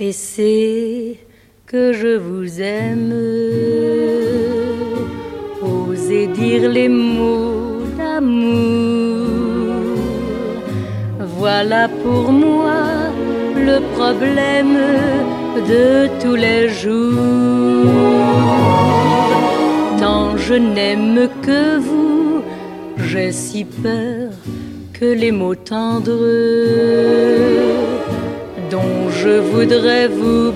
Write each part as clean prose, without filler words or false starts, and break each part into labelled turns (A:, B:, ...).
A: Confessez que je vous aime, osez dire les mots d'amour. Voilà pour moi le problème de tous les jours. Tant je n'aime que vous, j'ai si peur que les mots tendres dont je voudrais vous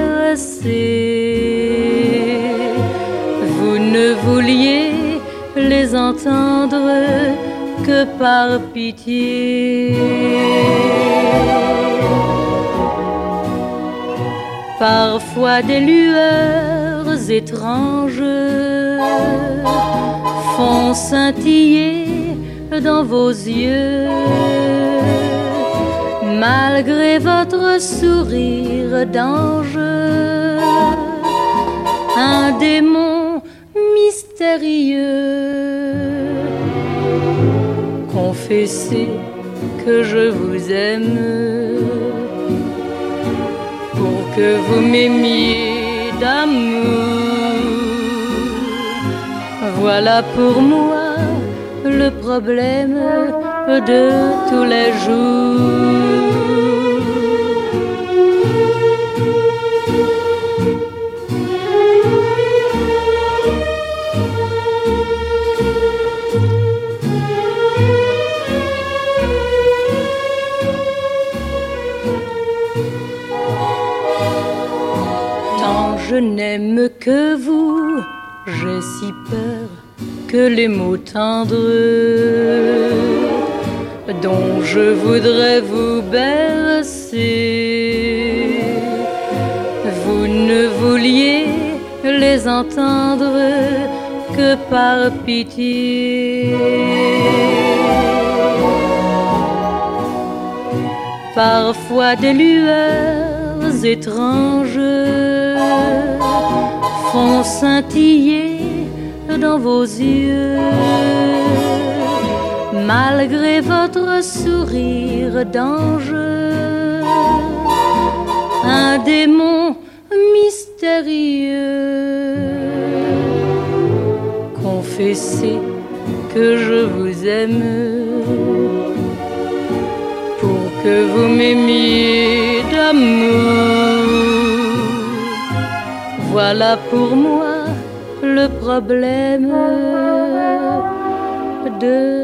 A: bercer, vous ne vouliez les entendre que par pitié. Parfois des lueurs étranges font scintiller dans vos yeux, malgré votre sourire d'ange, un démon mystérieux. Confessez que je vous aime, pour que vous m'aimiez d'amour. Voilà pour moi le problème de tous les jours. Tant je n'aime que vous, j'ai si peur que les mots tendres dont je voudrais vous bercer, vous ne vouliez les entendre que par pitié. Parfois des lueurs étranges font scintiller dans vos yeux, malgré votre sourire d'ange, un démon mystérieux. Confessez que je vous aime, pour que vous m'aimiez d'amour. Voilà pour moi le problème de